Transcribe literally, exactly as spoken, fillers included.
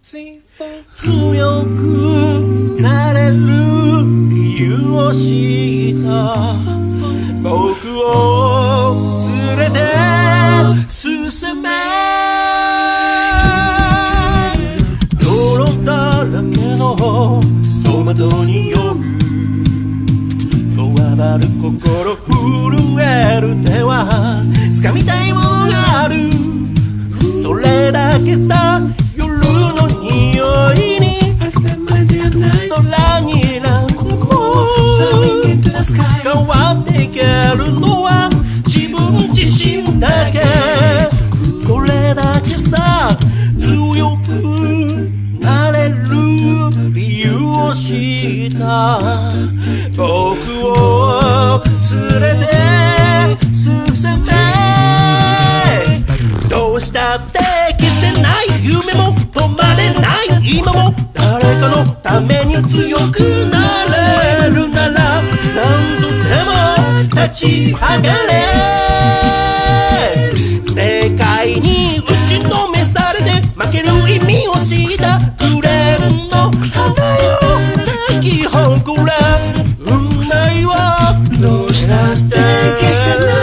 強くなれる理由を知った僕を連れて進め泥だらけの走馬灯によるこわばる心震える手は掴みたいものがあるそれだけさ夜の匂いに空にランプを変わっていけるのは自分自身だけそれだけさ強くなれる理由を知った僕を連れて進めどうしたって消せない夢も止まれない今も誰かのために強くなれるなら何度でも立ち上がれ世界に打ちのめされて負ける意味を知ったグレーの花よ咲き誇れ運命はどうしたって消せない